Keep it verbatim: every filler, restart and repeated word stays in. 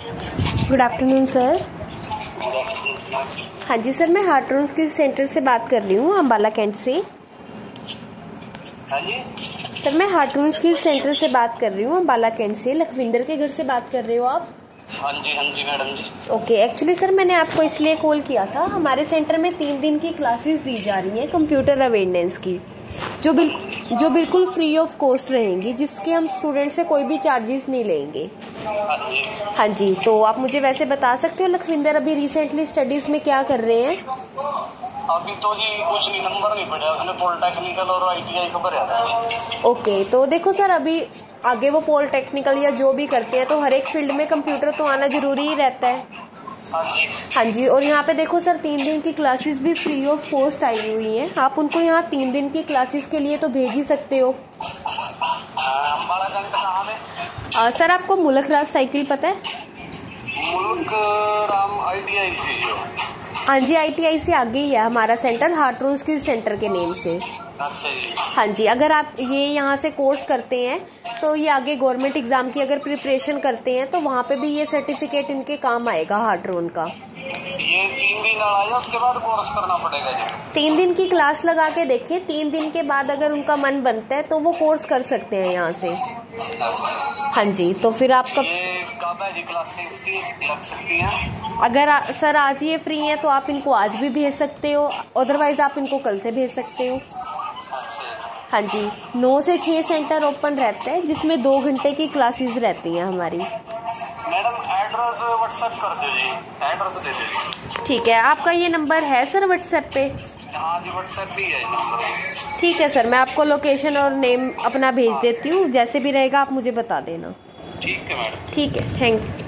Good afternoon sir. हाँ जी sir, मैं Hartron skill centre से बात कर रही हूँ, अम्बाला कैंट से। हाँ जी सर मैं हार्ट्रोन स्किल सेंटर से बात कर रही हूँ, अम्बाला कैंट से। लखविंदर के घर से बात कर रहे हो आप? हाँ जी हाँ जी madam ji. Okay, actually sir मैंने आपको इसलिए कॉल किया था, हमारे सेंटर में तीन दिन की क्लासेस दी जा रही हैं कंप्यूटर अवेयरनेस की, जो बिल्कुल जो बिल्कुल फ्री ऑफ कॉस्ट रहेंगी, जिसके हम स्टूडेंट से कोई भी चार्जेस नहीं लेंगे। हाँ जी हाँ जी, तो आप मुझे वैसे बता सकते हो लखविंदर अभी रिसेंटली स्टडीज में क्या कर रहे हैं? अभी तो जी कुछ नहीं, नंबर नहीं पड़ा, मैंने पॉलिटेक्निकल और आईटीआई को भरा था। ओके, तो देखो सर, अभी आगे वो पॉलिटेक्निकल या जो भी करते हैं तो हर एक फील्ड में कंप्यूटर तो आना जरूरी ही रहता है। हाँ जी हाँ जी, और यहाँ पे देखो सर, तीन दिन की क्लासेस भी फ्री ऑफ कॉस्ट आई हुई हैं। आप उनको यहाँ तीन दिन की क्लासेस के लिए तो भेज ही सकते हो। अम्बाला कैंट कहाँ में? आ, सर आपको मुल्क राज साइकिल पता है? मुल्क राम आईटीआई से जो। हाँ जी, आईटीआई से आगे ही है हमारा सेंटर, हार्ट्रोन स्किल सेंटर के नेम से। अच्छा जी। हाँ जी, अगर आप ये यहाँ से कोर्स करते हैं तो ये आगे गवर्नमेंट एग्जाम की अगर प्रिपरेशन करते हैं तो वहाँ पे भी ये सर्टिफिकेट इनके काम आएगा हार्ट्रोन का। ये तीन दिन लड़ाया, उसके बाद कोर्स करना पड़ेगा जी? तीन दिन की क्लास लगा के देखें, तीन दिन के बाद अगर उनका मन बनता है तो वो कोर्स कर सकते हैं यहाँ से। हाँ जी, तो फिर आपका ये कब है जी क्लासेस की लग सकती हैं? अगर आ, सर आज ये फ्री हैं तो आप इनको आज भी भेज सकते हो, अदरवाइज आप इनको कल से भेज सकते हो। हाँ जी, नौ से छः सेंटर ओपन रहता है, जिसमें दो घंटे की क्लासेस रहती हैं हमारी। मैडम एड्रेस व्हाट्सएप कर दो जी, एड्रेस दे दीजिए। ठीक है, आपका ये नंबर है सर व्हाट्सएप पे? हाँ जी व्हाट्सएप भी है नंबर। ठीक है सर, मैं आपको लोकेशन और नेम अपना भेज देती हूँ, जैसे भी रहेगा आप मुझे बता देना। ठीक है मैडम। ठीक है, थैंक यू।